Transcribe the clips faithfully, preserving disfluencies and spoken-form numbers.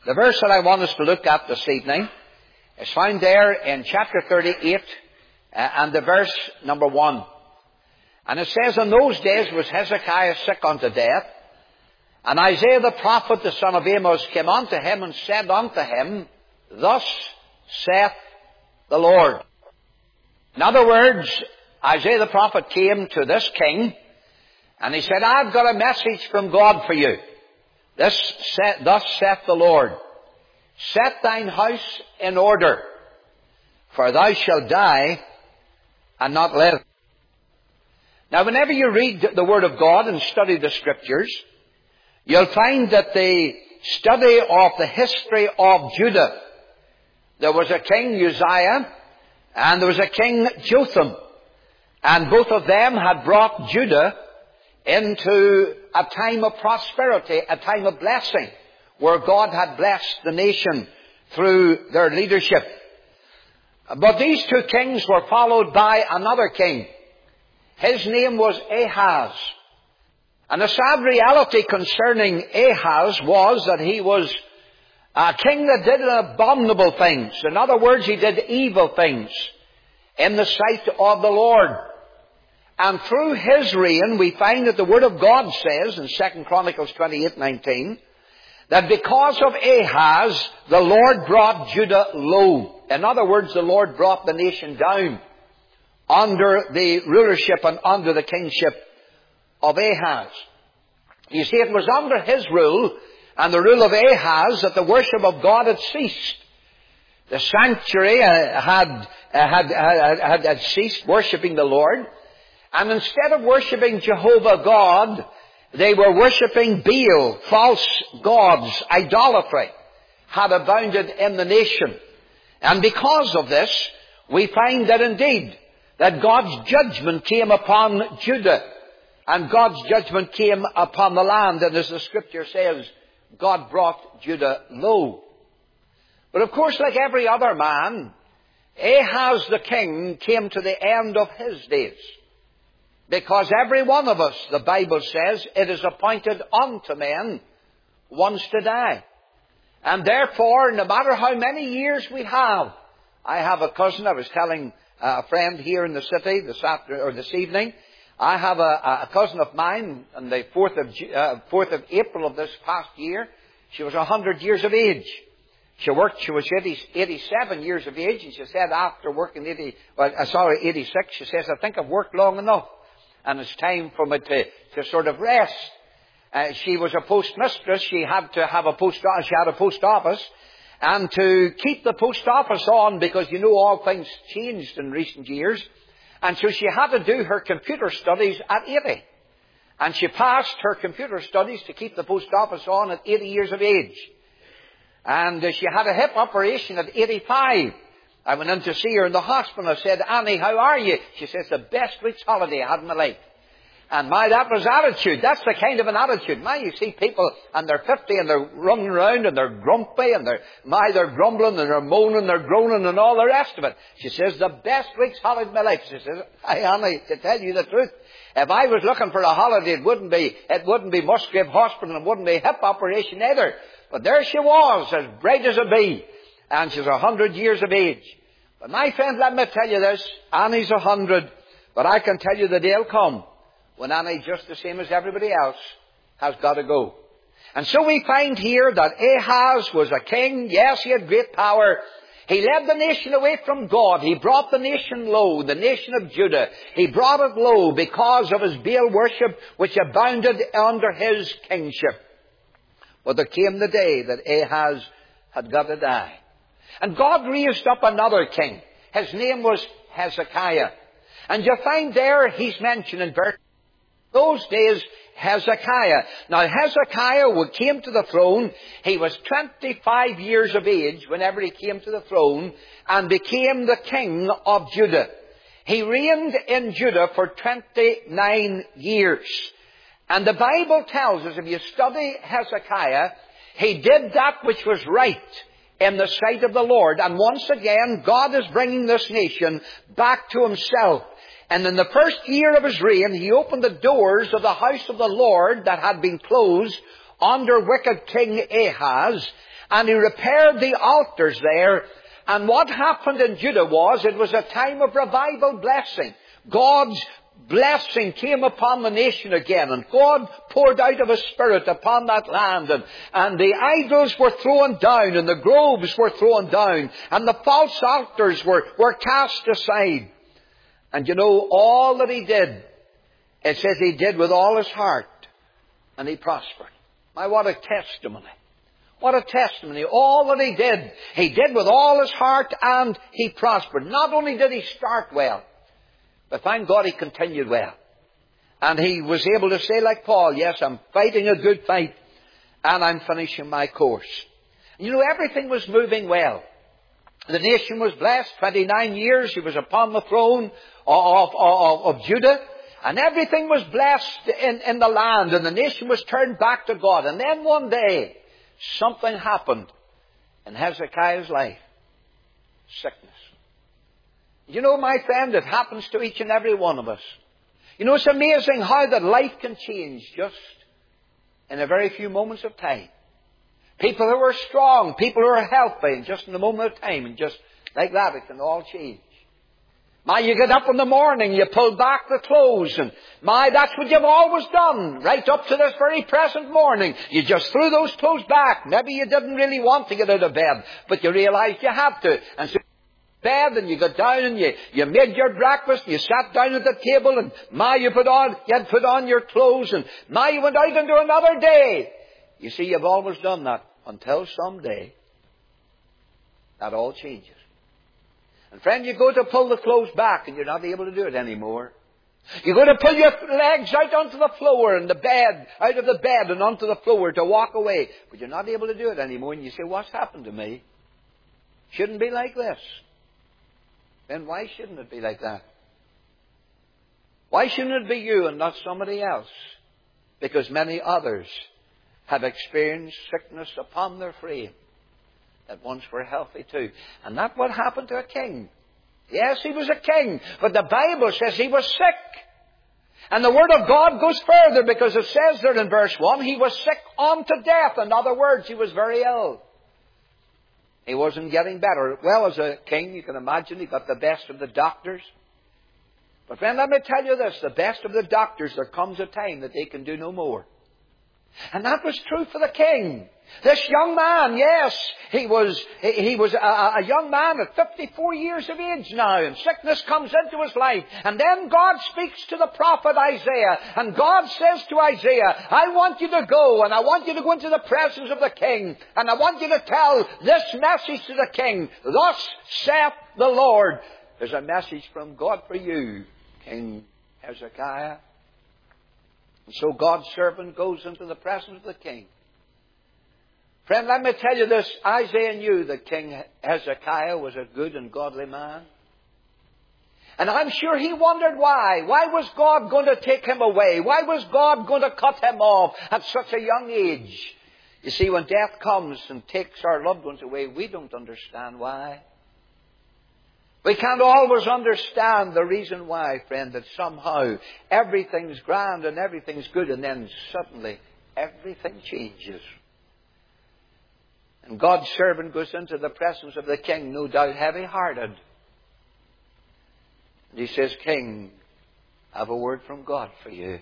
The verse that I want us to look at this evening is found there in chapter thirty-eight uh, and the verse number one. And it says, "In those days was Hezekiah sick unto death, and Isaiah the prophet, the son of Amos, came unto him and said unto him, Thus saith the Lord." In other words, Isaiah the prophet came to this king and he said, "I've got a message from God for you. This saith, thus saith the Lord, Set thine house in order, for thou shalt die and not live." Now, whenever you read the Word of God and study the Scriptures, you'll find that the study of the history of Judah, there was a king Uzziah and there was a king Jotham, and both of them had brought Judah into a time of prosperity, a time of blessing, where God had blessed the nation through their leadership. But these two kings were followed by another king. His name was Ahaz. And the sad reality concerning Ahaz was that he was a king that did abominable things. In other words, he did evil things in the sight of the Lord. And through his reign, we find that the Word of God says in Second Chronicles twenty-eight nineteen, that because of Ahaz, the Lord brought Judah low. In other words, the Lord brought the nation down under the rulership and under the kingship of Ahaz. You see, it was under his rule and the rule of Ahaz that the worship of God had ceased. The sanctuary uh, had, uh, had, had, had, had ceased worshipping the Lord. And instead of worshipping Jehovah God, they were worshipping Baal, false gods. Idolatry had abounded in the nation. And because of this, we find that indeed, that God's judgment came upon Judah. And God's judgment came upon the land. And as the Scripture says, God brought Judah low. But of course, like every other man, Ahaz the king came to the end of his days. Because every one of us, the Bible says, it is appointed unto men once to die. And therefore, no matter how many years we have, I have a cousin, I was telling a friend here in the city this after, or this evening, I have a, a cousin of mine on the fourth of, uh, fourth of April of this past year. She was a hundred years of age. She worked, she was eighty, eighty-seven years of age, and she said after working eighty, well, uh, sorry, eighty-six, she says, "I think I've worked long enough, and it's time for me to, to sort of rest." Uh, she was a postmistress. She had to have a post, she had a post office, and to keep the post office on, because you know all things changed in recent years, and so she had to do her computer studies at eighty. And she passed her computer studies to keep the post office on at eighty years of age. And uh, she had a hip operation at eighty-five. I went in to see her in the hospital. I said, "Annie, how are you?" She says, "The best week's holiday I had in my life." And my, that was attitude. That's the kind of an attitude. My, you see people and they're fifty and they're running around and they're grumpy and they're, my, they're grumbling and they're moaning, they're groaning and all the rest of it. She says, "The best week's holiday of my life." She says, "Hey, Annie, to tell you the truth, if I was looking for a holiday, it wouldn't be, it wouldn't be Musgrave Hospital and it wouldn't be hip operation either." But there she was, as bright as a bee. And she's a hundred years of age. But my friend, let me tell you this. Annie's a hundred. But I can tell you the day'll come when Annie, just the same as everybody else, has got to go. And so we find here that Ahaz was a king. Yes, he had great power. He led the nation away from God. He brought the nation low, the nation of Judah. He brought it low because of his Baal worship, which abounded under his kingship. But there came the day that Ahaz had got to die. And God raised up another king. His name was Hezekiah. And you find there, he's mentioned in verse, those days, Hezekiah. Now, Hezekiah came to the throne. He was twenty-five years of age whenever he came to the throne and became the king of Judah. He reigned in Judah for twenty-nine years. And the Bible tells us, if you study Hezekiah, he did that which was right in the sight of the Lord. And once again, God is bringing this nation back to himself. And in the first year of his reign, he opened the doors of the house of the Lord that had been closed under wicked King Ahaz, and he repaired the altars there. And what happened in Judah was, it was a time of revival blessing. God's blessing came upon the nation again, and God poured out of His Spirit upon that land, and, and the idols were thrown down, and the groves were thrown down, and the false altars were, were cast aside. And you know, all that he did, it says he did with all his heart, and he prospered. My, what a testimony. What a testimony. All that he did, he did with all his heart, and he prospered. Not only did he start well, but thank God he continued well. And he was able to say like Paul, yes, I'm fighting a good fight, and I'm finishing my course. You know, everything was moving well. The nation was blessed. twenty-nine years he was upon the throne of, of, of Judah. And everything was blessed in, in the land. And the nation was turned back to God. And then one day, something happened in Hezekiah's life. Sickness. You know, my friend, it happens to each and every one of us. You know, it's amazing how that life can change just in a very few moments of time. People who are strong, people who are healthy, and just in a moment of time, and just like that, it can all change. My, you get up in the morning, you pull back the clothes, and my, that's what you've always done, right up to this very present morning. You just threw those clothes back. Maybe you didn't really want to get out of bed, but you realized you had to. And so bed, and you got down and you, you made your breakfast, you sat down at the table, and my, you put on, you had put on your clothes, and my, you went out into another day. You see, you've always done that until someday that all changes. And friend, you go to pull the clothes back and you're not able to do it anymore. You go to pull your legs out onto the floor and the bed, out of the bed and onto the floor to walk away. But you're not able to do it anymore. And you say, what's happened to me? Shouldn't be like this. Then why shouldn't it be like that? Why shouldn't it be you and not somebody else? Because many others have experienced sickness upon their frame that once were healthy too. And that's what happened to a king. Yes, he was a king, but the Bible says he was sick. And the Word of God goes further, because it says there in verse one, he was sick unto death. In other words, he was very ill. He wasn't getting better. Well, as a king, you can imagine he got the best of the doctors. But friend, let me tell you this, the best of the doctors, there comes a time that they can do no more. And that was true for the king. This young man, yes, he was he, he was a, a young man at fifty-four years of age now, and sickness comes into his life. And then God speaks to the prophet Isaiah, and God says to Isaiah, I want you to go, and I want you to go into the presence of the king, and I want you to tell this message to the king. Thus saith the Lord. There's a message from God for you, King Hezekiah. And so God's servant goes into the presence of the king. Friend, let me tell you this. Isaiah knew that King Hezekiah was a good and godly man. And I'm sure he wondered why. Why was God going to take him away? Why was God going to cut him off at such a young age? You see, when death comes and takes our loved ones away, we don't understand why. We can't always understand the reason why, friend, that somehow everything's grand and everything's good, and then suddenly everything changes. And God's servant goes into the presence of the king, no doubt heavy-hearted. And he says, King, I have a word from God for you.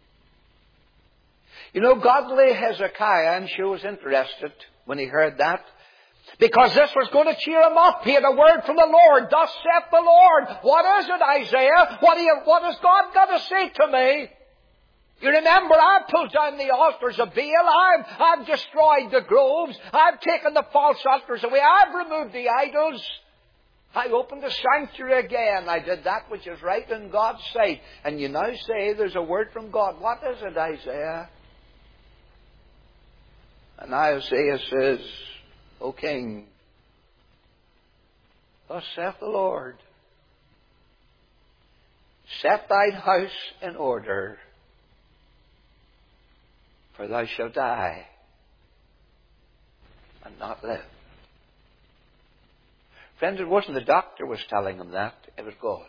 You know, godly Hezekiah, I'm sure, was interested when he heard that, because this was going to cheer him up. He had a word from the Lord. Thus saith the Lord. What is it, Isaiah? What, do you, what has God got to say to me? You remember, I've pulled down the altars of Baal. I've, I've destroyed the groves. I've taken the false altars away. I've removed the idols. I opened the sanctuary again. I did that which is right in God's sight. And you now say there's a word from God. What is it, Isaiah? And Isaiah says, O King, thus saith the Lord, set thine house in order, for thou shalt die and not live. Friends, it wasn't the doctor was telling him that. It was God.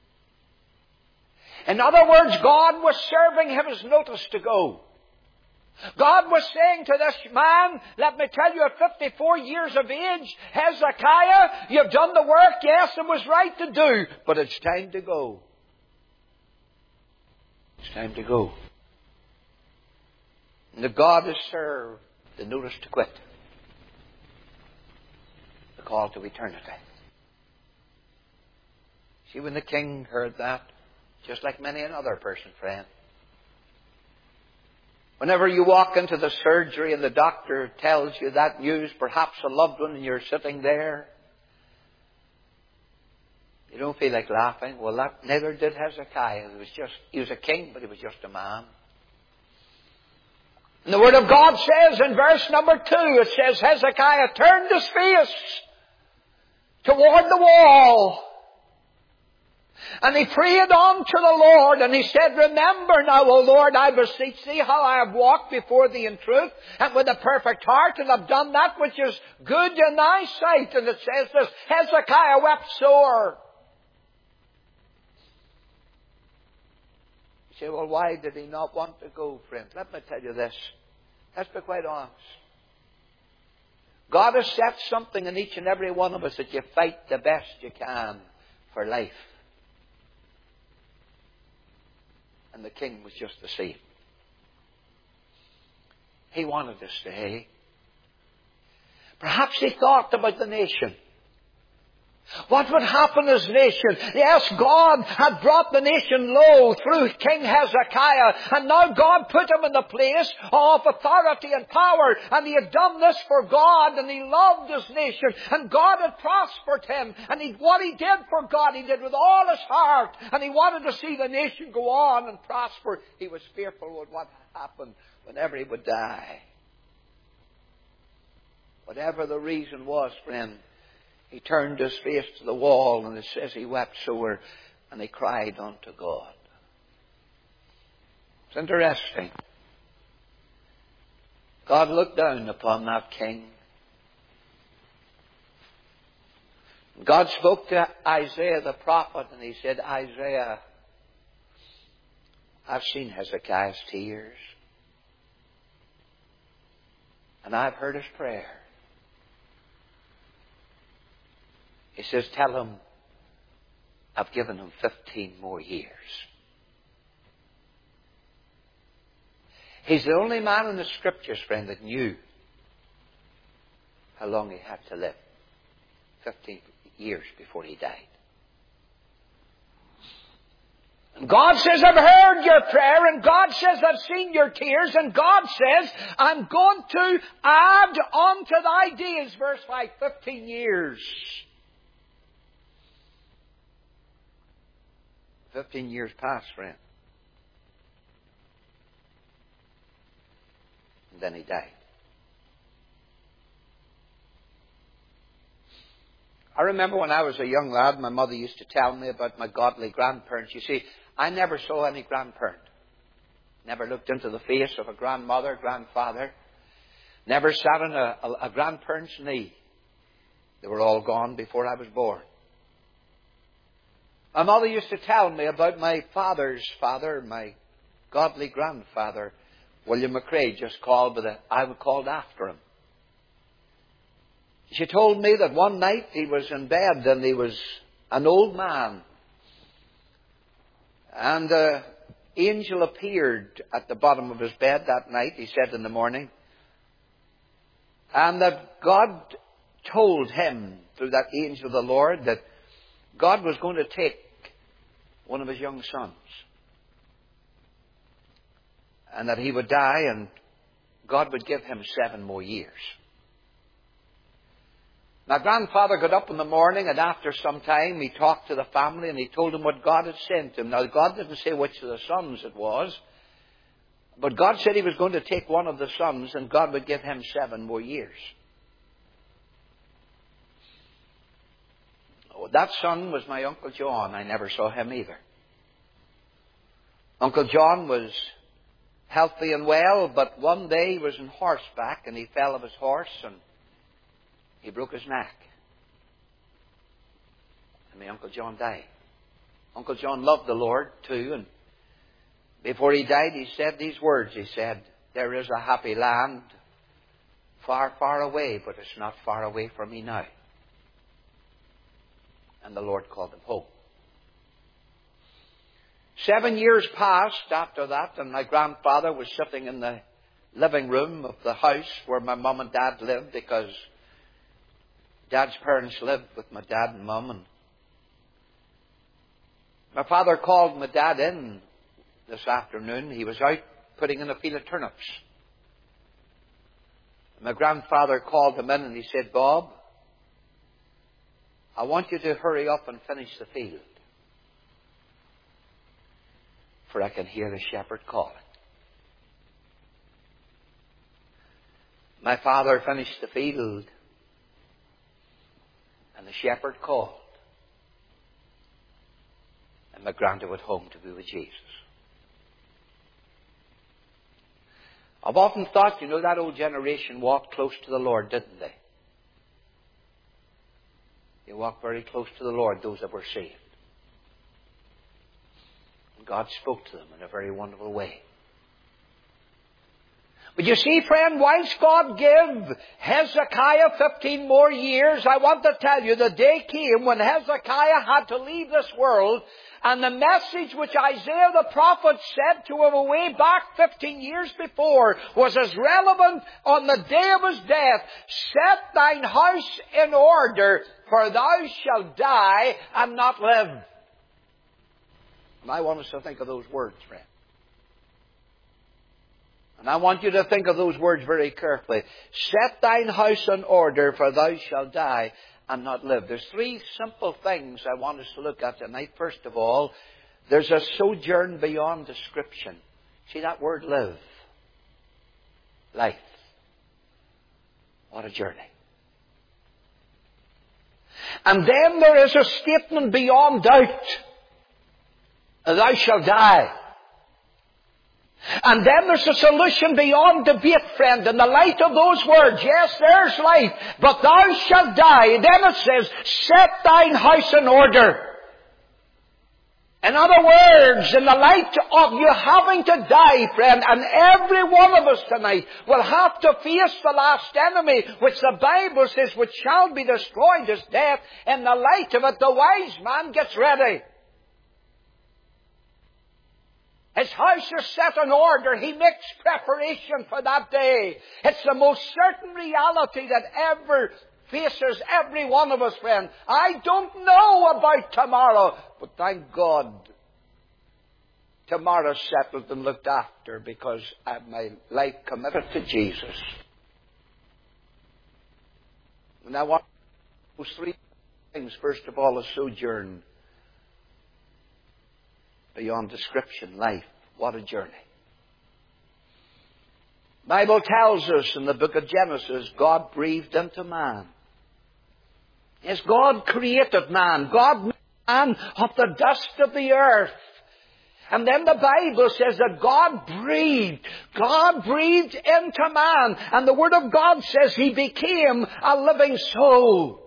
In other words, God was serving him his notice to go. God was saying to this man, let me tell you, at fifty-four years of age, Hezekiah, you've done the work, yes, it was right to do, but it's time to go. It's time to go. And the God has served the notice to quit. The call to eternity. See, when the king heard that, just like many another person, friend, whenever you walk into the surgery and the doctor tells you that news, perhaps a loved one, and you're sitting there, you don't feel like laughing. Well, that neither did Hezekiah. He was just, he was a king, but he was just a man. And the Word of God says in verse number two, it says, Hezekiah turned his face toward the wall. And he prayed unto the Lord, and he said, remember now, O Lord, I beseech thee, how I have walked before thee in truth, and with a perfect heart, and have done that which is good in thy sight. And it says this, Hezekiah wept sore. You say, well, why did he not want to go, friend? Let me tell you this. Let's be quite honest. God has set something in each and every one of us that you fight the best you can for life. And the king was just the same. He wanted to stay. Perhaps he thought about the nation. What would happen as a nation? Yes, God had brought the nation low through King Hezekiah, and now God put him in the place of authority and power, and he had done this for God, and he loved his nation, and God had prospered him, and he, what he did for God, he did with all his heart, and he wanted to see the nation go on and prosper. He was fearful with what happened whenever he would die. Whatever the reason was, friend, he turned his face to the wall, and it says he wept sore, and he cried unto God. It's interesting. God looked down upon that king. God spoke to Isaiah the prophet, and he said, Isaiah, I've seen Hezekiah's tears, and I've heard his prayer. He says, tell him I've given him fifteen more years. He's the only man in the Scriptures, friend, that knew how long he had to live. Fifteen years before he died. And God says, I've heard your prayer, and God says, I've seen your tears, and God says, I'm going to add unto thy days, verse five, fifteen years. Fifteen years passed, friend. And then he died. I remember when I was a young lad, my mother used to tell me about my godly grandparents. You see, I never saw any grandparent. Never looked into the face of a grandmother, grandfather. Never sat on a, a, a grandparent's knee. They were all gone before I was born. My mother used to tell me about my father's father, my godly grandfather, William McCrae, just called, but I was called after him. She told me that one night he was in bed and he was an old man. And an angel appeared at the bottom of his bed that night, he said in the morning. And that God told him through that angel of the Lord that God was going to take one of his young sons. And that he would die and God would give him seven more years. My grandfather got up in the morning, and after some time he talked to the family and he told them what God had sent him. Now God didn't say which of the sons it was, but God said he was going to take one of the sons and God would give him seven more years. That son was my Uncle John. I never saw him either. Uncle John was healthy and well, but one day he was on horseback and he fell off his horse and he broke his neck. And my Uncle John died. Uncle John loved the Lord too, and before he died he said these words. He said, there is a happy land far, far away, but it's not far away from me now. And the Lord called him home. Seven years passed after that, and my grandfather was sitting in the living room of the house where my mum and dad lived, because Dad's parents lived with my dad and mum. And my father called my dad in this afternoon. He was out putting in a field of turnips. My grandfather called him in and he said, "Bob, I want you to hurry up and finish the field, for I can hear the shepherd calling." My father finished the field, and the shepherd called, and my granddad went home to be with Jesus. I've often thought, you know, that old generation walked close to the Lord, didn't they? They walked very close to the Lord, those that were saved. And God spoke to them in a very wonderful way. But you see, friend, whilst God gave Hezekiah fifteen more years, I want to tell you the day came when Hezekiah had to leave this world, and the message which Isaiah the prophet said to him way back fifteen years before was as relevant on the day of his death. "Set thine house in order, for thou shalt die and not live." And I want us to think of those words, friend. And I want you to think of those words very carefully. Set thine house in order, for thou shalt die and not live. There's three simple things I want us to look at tonight. First of all, there's a sojourn beyond description. See that word, live? Life. What a journey. And then there is a statement beyond doubt. Thou shalt die. And then there's a solution beyond debate, friend, in the light of those words. Yes, there's life, but thou shalt die. Then it says, set thine house in order. In other words, in the light of you having to die, friend, and every one of us tonight will have to face the last enemy, which the Bible says, which shall be destroyed is death. In the light of it, the wise man gets ready. His house is set in order. He makes preparation for that day. It's the most certain reality that ever faces every one of us, friend. I don't know about tomorrow, but thank God tomorrow's settled and looked after, because I have my life committed to Jesus. And I want those three things. First of all, a sojourn beyond description, life. What a journey. The Bible tells us in the book of Genesis, God breathed into man. Yes, God created man. God made man of the dust of the earth. And then the Bible says that God breathed. God breathed into man. And the Word of God says he became a living soul.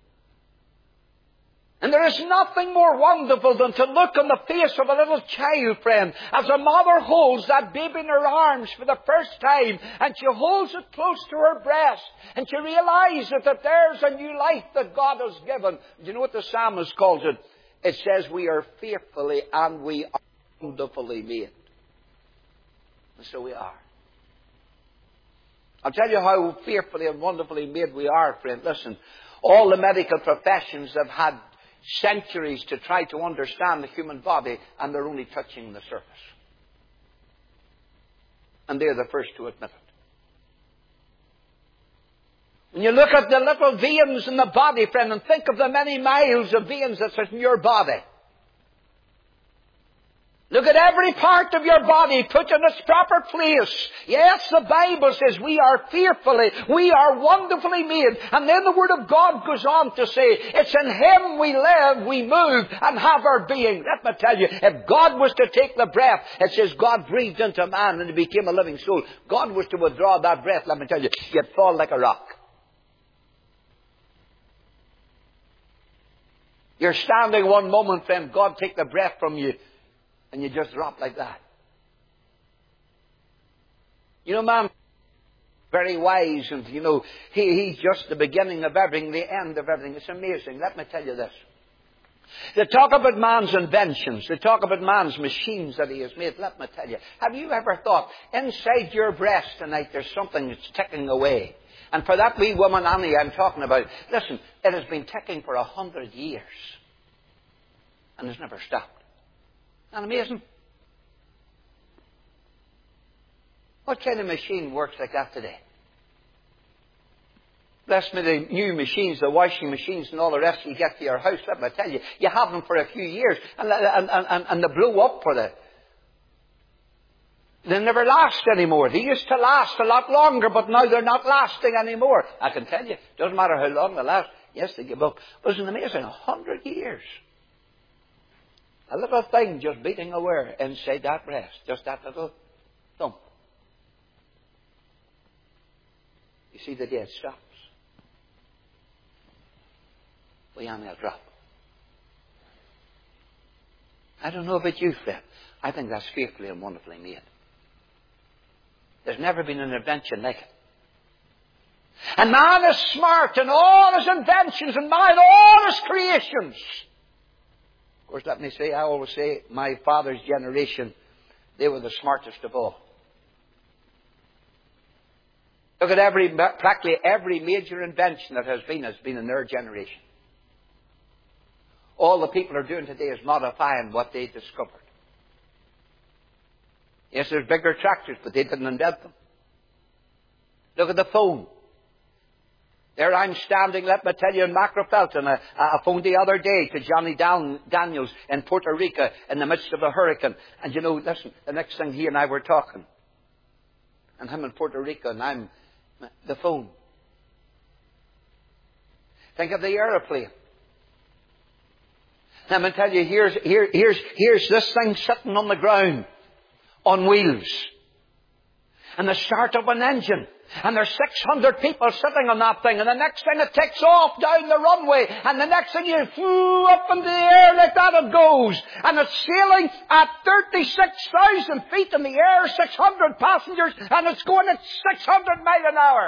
And there is nothing more wonderful than to look on the face of a little child, friend, as a mother holds that baby in her arms for the first time, and she holds it close to her breast, and she realizes that there's a new life that God has given. Do you know what the psalmist calls it? It says we are fearfully and we are wonderfully made. And so we are. I'll tell you how fearfully and wonderfully made we are, friend. Listen, all the medical professions have had centuries to try to understand the human body, and they're only touching the surface. And they're the first to admit it. When you look at the little veins in the body, friend, and think of the many miles of veins that's in your body. Look at every part of your body put in its proper place. Yes, the Bible says we are fearfully, we are wonderfully made. And then the Word of God goes on to say, it's in Him we live, we move, and have our being. Let me tell you, if God was to take the breath, it says God breathed into man and he became a living soul. God was to withdraw that breath, let me tell you, you'd fall like a rock. You're standing one moment, friend, God take the breath from you, and you just drop like that. You know, man, very wise, and, you know, he, he's just the beginning of everything, the end of everything. It's amazing. Let me tell you this. They talk about man's inventions. They talk about man's machines that he has made. Let me tell you. Have you ever thought, inside your breast tonight, there's something that's ticking away? And for that wee woman, Annie, I'm talking about, listen, it has been ticking for a hundred years. And it's never stopped. Isn't that amazing? What kind of machine works like that today? Bless me, the new machines, the washing machines and all the rest you get to your house, let me tell you, you have them for a few years and, and, and, and they blow up for the... They never last anymore. They used to last a lot longer, but now they're not lasting anymore. I can tell you, doesn't matter how long they last. Yes, they give up. But it's amazing, a hundred years. A little thing just beating away inside that breast, just that little thump. You see, the day it stops. We only a drop. I don't know about you, friend. I think that's fearfully and wonderfully made. There's never been an invention like it. And man is smart in all his inventions and man in all his creations. Of course, let me say, I always say, my father's generation, they were the smartest of all. Look at every, practically every major invention that has been, has been in their generation. All the people are doing today is modifying what they discovered. Yes, there's bigger tractors, but they didn't invent them. Look at the phone. There I'm standing, let me tell you, in Macrofelton. I, I phoned the other day to Johnny Dan, Daniels in Puerto Rico in the midst of a hurricane. And you know, listen, the next thing he and I were talking. And him in Puerto Rico and I'm, the phone. Think of the aeroplane. Let me tell you, here's, here, here's, here's this thing sitting on the ground on wheels. And they start up an engine. And there's six hundred people sitting on that thing. And the next thing it takes off down the runway. And the next thing you flew up in the air like that it goes. And it's sailing at thirty-six thousand feet in the air, six hundred passengers. And it's going at six hundred miles an hour.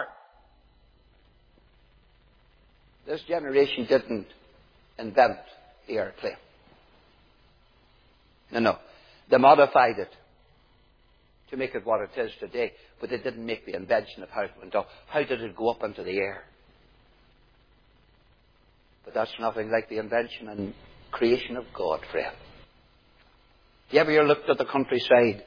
This generation didn't invent the airplane. No, no. They modified it to make it what it is today. But they didn't make the invention of how it went up. How did it go up into the air? But that's nothing like the invention and creation of God, friend. You ever looked at the countryside?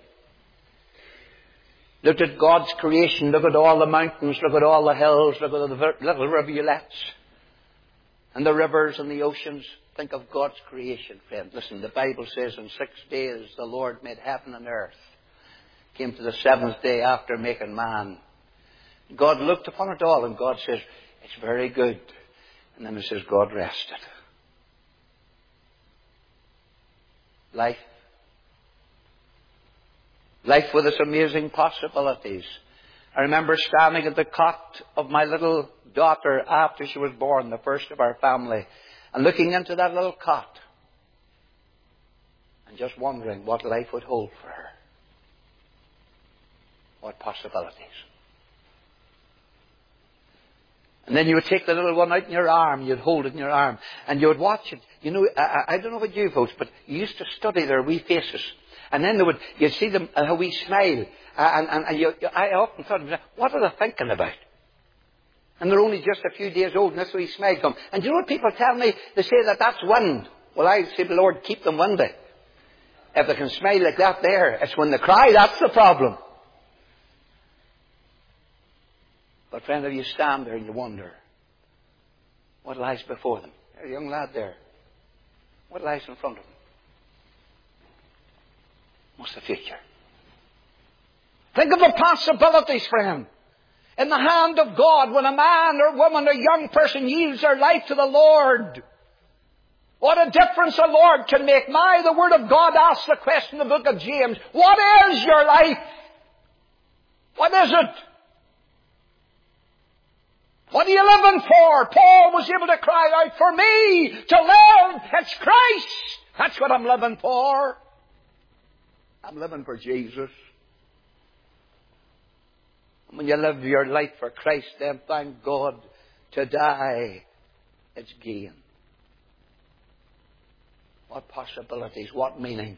Looked at God's creation. Look at all the mountains. Look at all the hills. Look at the little rivulets. And the rivers and the oceans. Think of God's creation, friend. Listen, the Bible says in six days the Lord made heaven and earth. Came to the seventh day after making man. God looked upon it all and God says, it's very good. And then it says God rested. Life. Life with its amazing possibilities. I remember standing at the cot of my little daughter after she was born, the first of our family, and looking into that little cot and just wondering what life would hold for her. What possibilities. And then you would take the little one out in your arm, you'd hold it in your arm, and you would watch it. You know, I, I don't know about you folks, but you used to study their wee faces. And then they would, you'd see them, uh, how we smile. Uh, and and, and you, I often thought, what are they thinking about? And they're only just a few days old, and this wee smile comes. And you know what people tell me? They say that that's wind. Well, I say, the Lord, keep them windy. If they can smile like that there, it's when they cry, that's the problem. But friend, if you stand there and you wonder, what lies before them? There's a young lad there. What lies in front of them? What's the future? Think of the possibilities, friend. In the hand of God, when a man or woman or young person yields their life to the Lord, what a difference the Lord can make. My, the Word of God asks the question in the book of James, what is your life? What is it? What are you living for? Paul was able to cry out, for me to live, it's Christ. That's what I'm living for. I'm living for Jesus. When you live your life for Christ, then thank God, to die, it's gain. What possibilities, what meaning.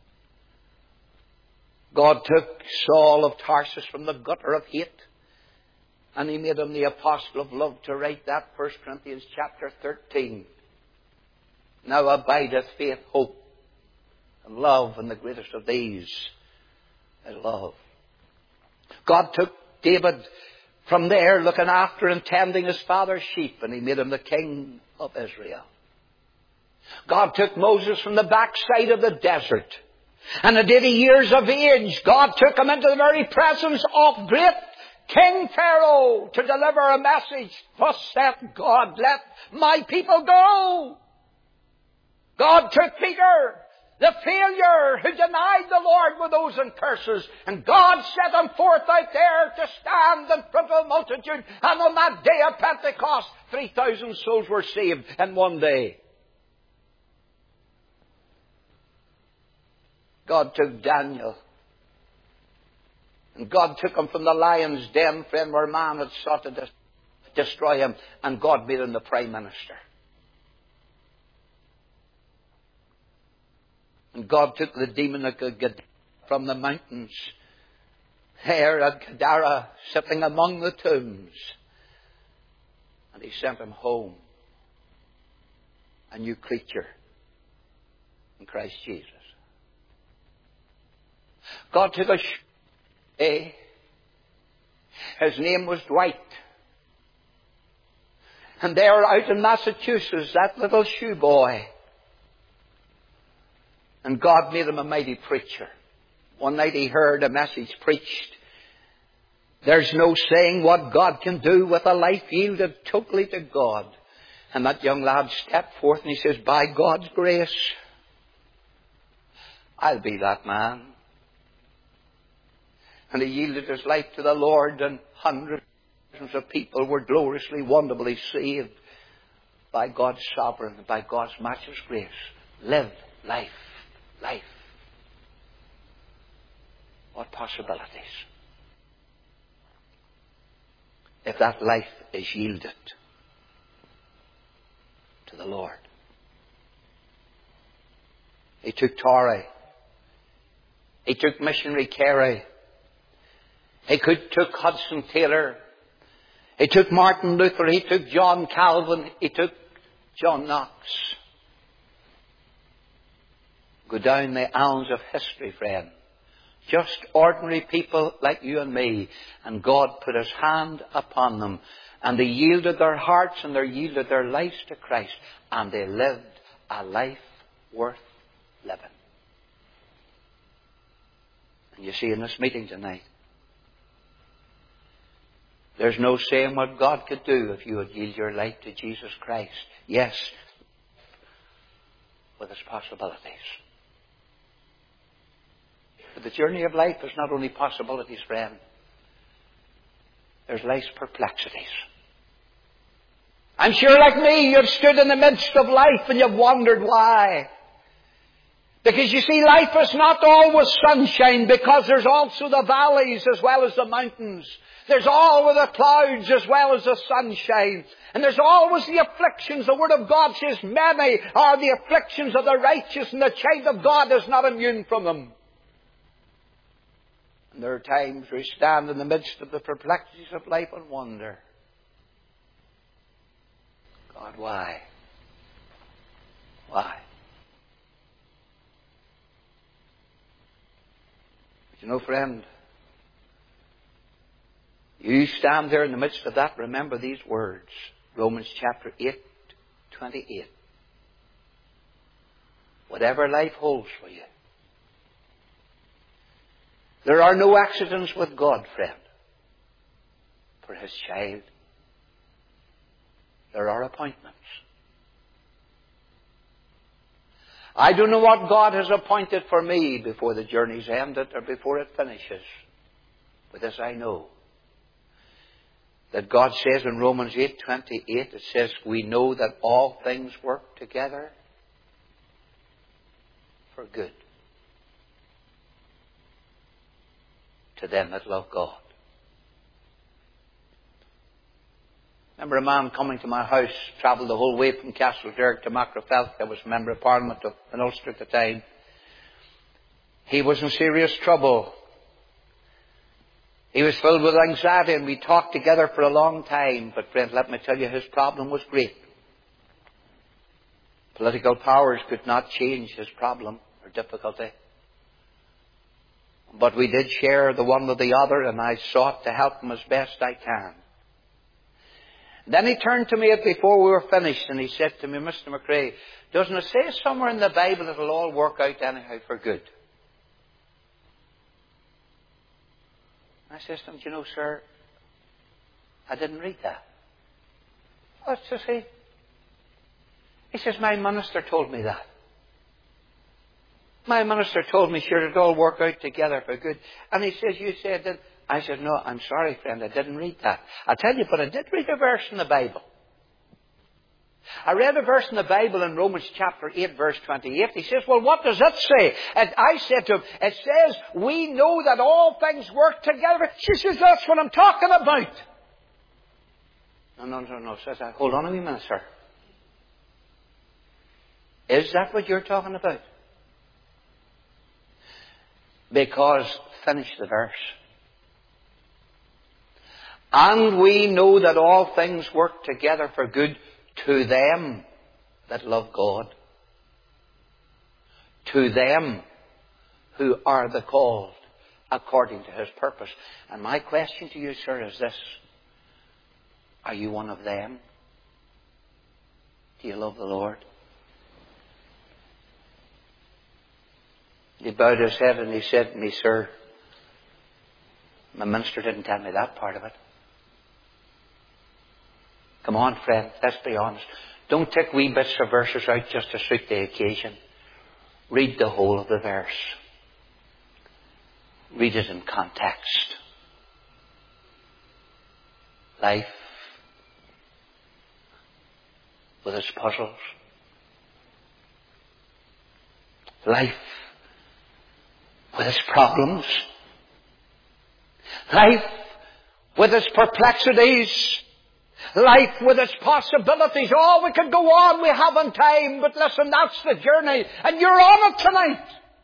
God took Saul of Tarsus from the gutter of hate, and He made him the apostle of love, to write that First Corinthians chapter thirteen. Now abideth faith, hope, and love, and the greatest of these is love. God took David from there, looking after and tending his father's sheep, and He made him the king of Israel. God took Moses from the backside of the desert, and at eighty years of age, God took him into the very presence of great King Pharaoh to deliver a message. Thus saith God, let my people go. God took Peter, the failure who denied the Lord with oaths and curses, and God set him forth out there to stand in front of a multitude, and on that day of Pentecost, three thousand souls were saved in one day. God took Daniel, and God took him from the lion's den, friend, where man had sought to dis- destroy him, and God made him the Prime Minister. And God took the demon of Gadara from the mountains, there at Gadara, sitting among the tombs, and He sent him home, a new creature in Christ Jesus. God took a sh- eh? His name was Dwight. And there out in Massachusetts, that little shoe boy. And God made him a mighty preacher. One night he heard a message preached. There's no saying what God can do with a life yielded totally to God. And that young lad stepped forth and he says, by God's grace, I'll be that man. And he yielded his life to the Lord, and hundreds of people were gloriously, wonderfully saved by God's sovereign, by God's matchless grace. Live life, life. What possibilities. If that life is yielded to the Lord. He took Torrey. He took missionary Carey. He could, took Hudson Taylor. He took Martin Luther. He took John Calvin. He took John Knox. Go down the annals of history, friend. Just ordinary people like you and me. And God put His hand upon them. And they yielded their hearts and they yielded their lives to Christ. And they lived a life worth living. And you see in this meeting tonight, there's no saying what God could do if you would yield your life to Jesus Christ. Yes, with His possibilities. But the journey of life is not only possibilities, friend. There's life's perplexities. I'm sure like me, you've stood in the midst of life and you've wondered why. Because you see, life is not always sunshine, because there's also the valleys as well as the mountains. There's always the clouds as well as the sunshine. And there's always the afflictions. The Word of God says, many are the afflictions of the righteous, and the child of God is not immune from them. And there are times we stand in the midst of the perplexities of life and wonder, God, why? Why? But you know, friend, you stand there in the midst of that, remember these words. Romans chapter eight, twenty-eight. Whatever life holds for you. There are no accidents with God, friend. For His child, there are appointments. I don't know what God has appointed for me before the journey's ended or before it finishes. But this I know. That God says in Romans eight twenty-eight, it says, we know that all things work together for good to them that love God remember a man coming to my house, travelled the whole way from Castledirk to Macrofelt. I was a member of Parliament of in Ulster at the time. He was in serious trouble. He was filled with anxiety, and we talked together for a long time. But friend, let me tell you, his problem was great. Political powers could not change his problem or difficulty. But we did share the one with the other, and I sought to help him as best I can. Then he turned to me before we were finished, and he said to me, Mister McRae, doesn't it say somewhere in the Bible it'll all work out anyhow for good? I says to him, do you know, sir, I didn't read that. What does he? He says, my minister told me that. My minister told me, sure, it'll all work out together for good. And he says, you said that. I said, no, I'm sorry, friend, I didn't read that. I'll tell you, but I did read a verse in the Bible. I read a verse in the Bible in Romans chapter eight, verse twenty-eight. He says, well, what does it say? And I said to him, it says, we know that all things work together. She says, that's what I'm talking about. No, no, no, no, says I. Hold on a wee minute, sir. Is that what you're talking about? Because, finish the verse. And we know that all things work together for good to them that love God. To them who are the called according to His purpose. And my question to you, sir, is this. Are you one of them? Do you love the Lord? He bowed his head and he said to me, sir, my minister didn't tell me that part of it. Come on, friend, let's be honest. Don't take wee bits of verses out just to suit the occasion. Read the whole of the verse. Read it in context. Life with its puzzles. Life with its problems. Life with its perplexities. Life with its possibilities. Oh, we could go on. We haven't time. But listen, that's the journey. And you're on it tonight.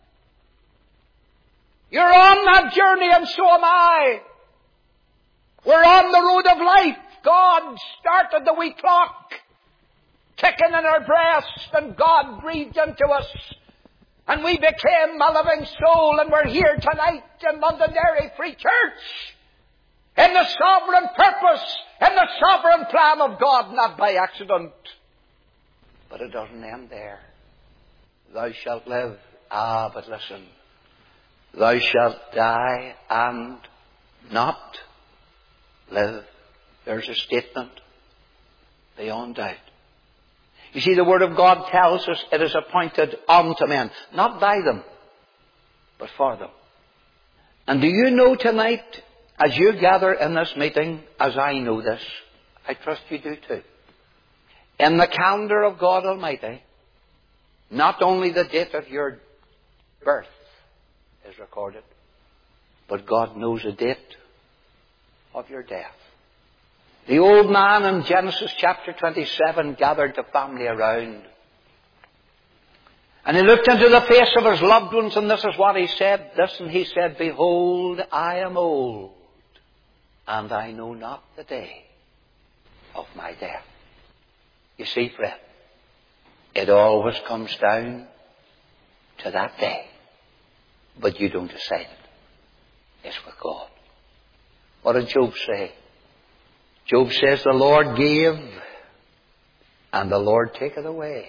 You're on that journey, and so am I. We're on the road of life. God started the wee clock ticking in our breast, and God breathed into us. And we became a living soul, and we're here tonight in Londonderry Free Church. In the sovereign purpose, in the sovereign plan of God, not by accident. But it doesn't end there. Thou shalt live. Ah, but listen. Thou shalt die and not live. There's a statement beyond doubt. You see, the Word of God tells us it is appointed unto men. Not by them, but for them. And do you know tonight, as you gather in this meeting, as I know this, I trust you do too. In the calendar of God Almighty, not only the date of your birth is recorded, but God knows the date of your death. The old man in Genesis chapter twenty-seven gathered the family around. And he looked into the face of his loved ones, and this is what he said. Listen, he said, behold, I am old, and I know not the day of my death. You see, friend, it always comes down to that day. But you don't decide it. It's with God. What did Job say? Job says, the Lord gave, and the Lord taketh away.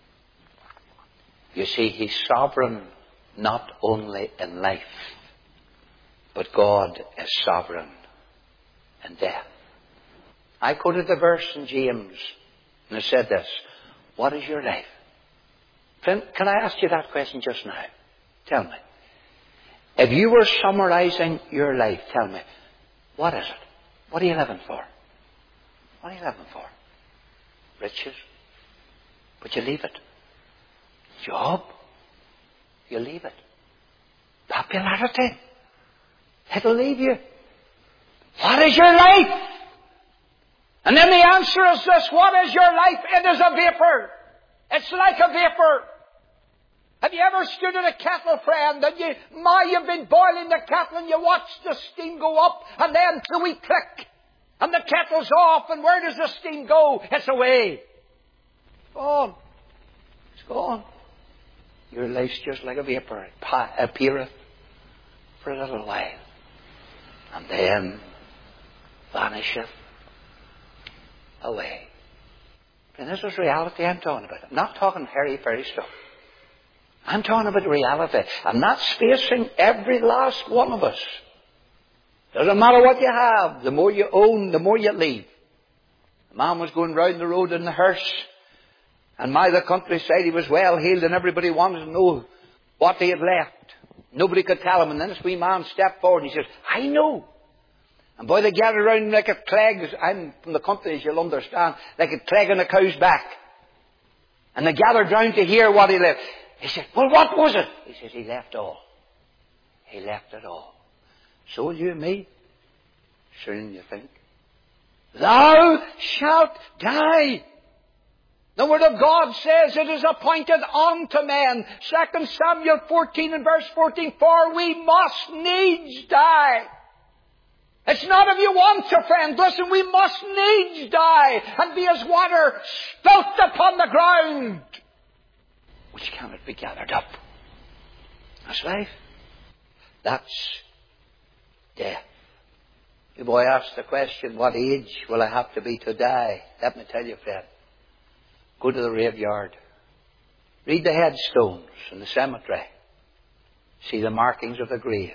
You see, He's sovereign not only in life, but God is sovereign in death. I quoted the verse in James, and it said this, what is your life? Friend, can I ask you that question just now? Tell me. If you were summarizing your life, tell me, what is it? What are you living for? What are you living for? Riches? But you leave it. Job? You leave it. Popularity? It'll leave you. What is your life? And then the answer is this: what is your life? It is a vapor. It's like a vapor. Have you ever stood in a kettle, friend, and you, my, you've been boiling the kettle and you watch the steam go up and then the wee click and the kettle's off, and where does the steam go? It's away. It's gone. It's gone. Your life's just like a vapor. It appeareth for a little while and then vanisheth away. And this is reality I'm talking about. I'm not talking hairy-fairy stuff. I'm talking about reality. And that's facing every last one of us. Doesn't matter what you have. The more you own, the more you leave. A man was going round the road in the hearse. And by the countryside he was well heeled, and everybody wanted to know what he had left. Nobody could tell him. And then this wee man stepped forward and he says, I know. And boy, they gathered around like a clegg. I'm from the country, as you'll understand. Like a clegg on a cow's back. And they gathered round to hear what he left. He said, well, what was it? He says, he left all. He left it all. So will you and me. Soon, you think. Thou shalt die. The Word of God says it is appointed unto men. Second Samuel fourteen and verse fourteen. For we must needs die. It's not if you want to, friend. Listen, we must needs die and be as water spilt upon the ground, which cannot be gathered up. That's life. That's death. The boy asked the question, what age will I have to be to die? Let me tell you, friend. Go to the graveyard. Read the headstones in the cemetery. See the markings of the graves.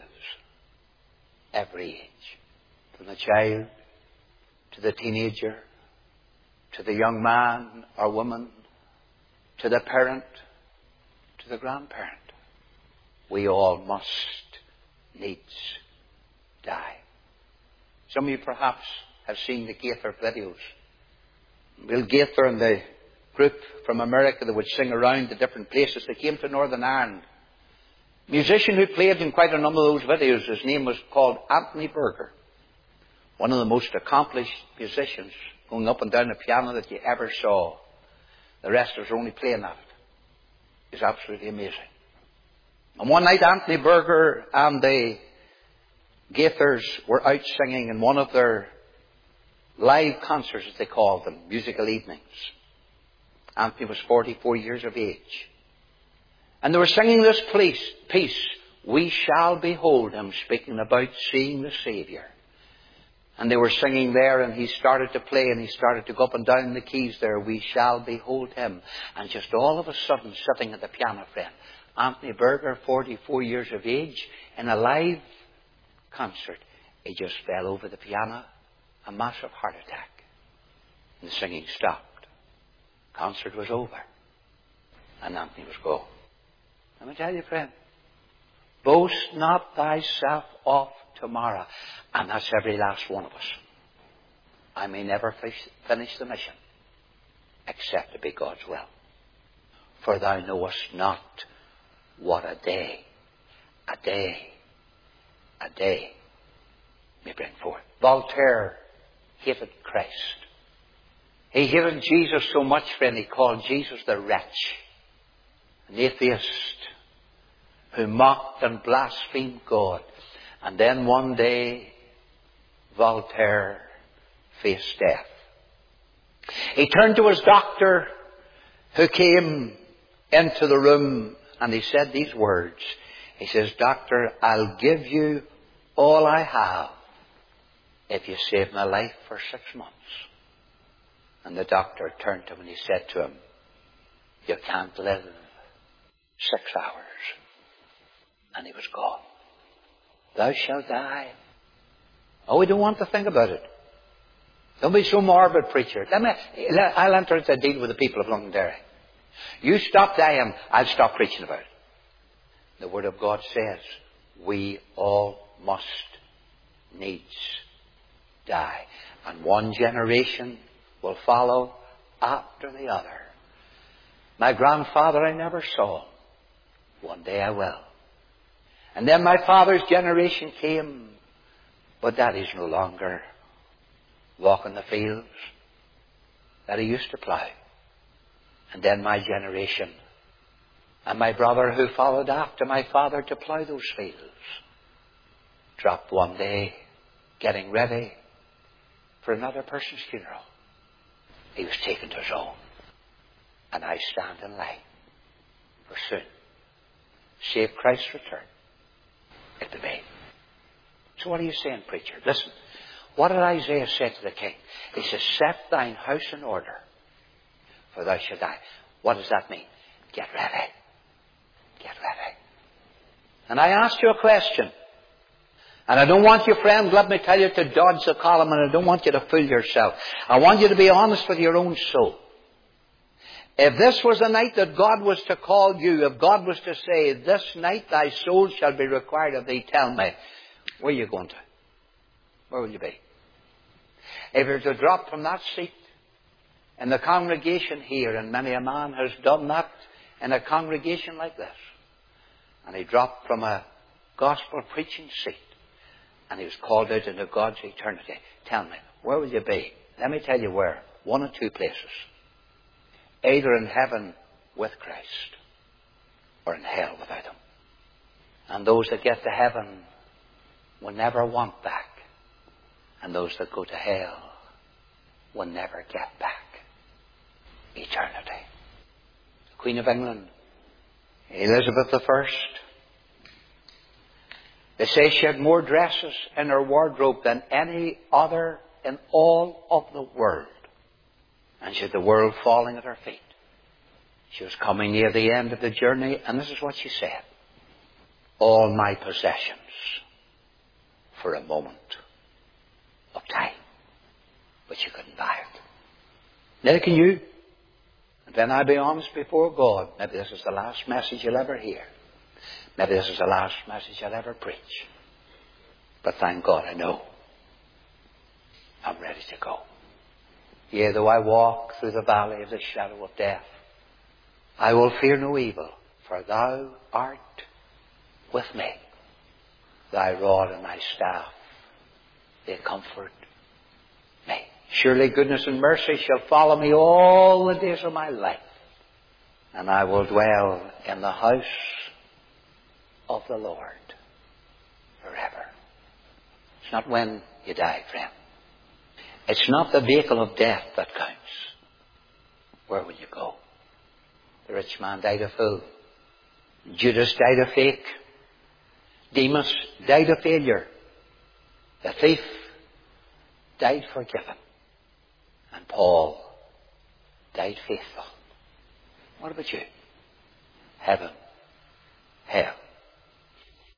Every age. From the child to the teenager, to the young man or woman, to the parent, to the grandparent. We all must needs die. Some of you perhaps have seen the Gaither videos. Bill Gaither and the group from America that would sing around the different places. They came to Northern Ireland. A musician who played in quite a number of those videos, his name was called Anthony Berger. One of the most accomplished musicians, going up and down the piano that you ever saw. The rest was only playing at it. It's absolutely amazing. And one night Anthony Berger and the Gaithers were out singing in one of their live concerts, as they called them, musical evenings. Anthony was forty-four years of age. And they were singing this piece, We Shall Behold Him, speaking about seeing the Saviour. And they were singing there, and he started to play, and he started to go up and down the keys there. We shall behold him. And just all of a sudden, sitting at the piano, friend, Anthony Berger, forty-four years of age, in a live concert, he just fell over the piano, a massive heart attack. And the singing stopped. Concert was over. And Anthony was gone. Let me tell you, friend, boast not thyself of tomorrow. And that's every last one of us. I may never finish the mission, except to be God's will. For thou knowest not what a day, a day, a day may bring forth. Voltaire hated Christ. He hated Jesus so much, friend, he called Jesus the wretch, an atheist who mocked and blasphemed God. And then one day, Voltaire faced death. He turned to his doctor, who came into the room, and he said these words. He says, Doctor, I'll give you all I have if you save my life for six months. And the doctor turned to him and he said to him, you can't live six hours. And he was gone. Thou shalt die. Oh, we don't want to think about it. Don't be so morbid, preacher. Let me, I'll enter into a deal with the people of Londonderry. You stop dying, I'll stop preaching about it. The Word of God says, we all must needs die. And one generation will follow after the other. My grandfather I never saw. One day I will. And then my father's generation came. But that is no longer. walking the fields that he used to plough. And then my generation and my brother who followed after my father to plough those fields dropped one day getting ready for another person's funeral. He was taken to his own. And I stand in line for soon, save Christ's return, it be me. So what are you saying, preacher? Listen, what did Isaiah say to the king? He says, set thine house in order, for thou shalt die. What does that mean? Get ready. Get ready. And I asked you a question. And I don't want you, friend, let me tell you, to dodge the column, and I don't want you to fool yourself. I want you to be honest with your own soul. If this was a night that God was to call you, if God was to say, this night thy soul shall be required of thee, tell me, where are you going to? Where will you be? If you're to drop from that seat in the congregation here, and many a man has done that in a congregation like this, and he dropped from a gospel preaching seat, and he was called out into God's eternity, tell me, where will you be? Let me tell you where. One or two places. Either in heaven with Christ, or in hell without him. And those that get to heaven will never want back. And those that go to hell will never get back. Eternity. The Queen of England, Elizabeth the First, they say she had more dresses in her wardrobe than any other in all of the world. And she had the world falling at her feet. She was coming near the end of the journey, and this is what she said. All my possessions for a moment of time. But you couldn't buy it. Neither can you. And then I'll be honest before God. Maybe this is the last message you'll ever hear. Maybe this is the last message I'll ever preach. But thank God I know I'm ready to go. Yea, though I walk through the valley of the shadow of death, I will fear no evil, for thou art with me. Thy rod and thy staff, they comfort me. Surely goodness and mercy shall follow me all the days of my life, and I will dwell in the house of the Lord forever. It's not when you die, friend. It's not the vehicle of death that counts. Where will you go? The rich man died a fool. Judas died a fake. Demas died a failure. The thief died forgiven. And Paul died faithful. What about you? Heaven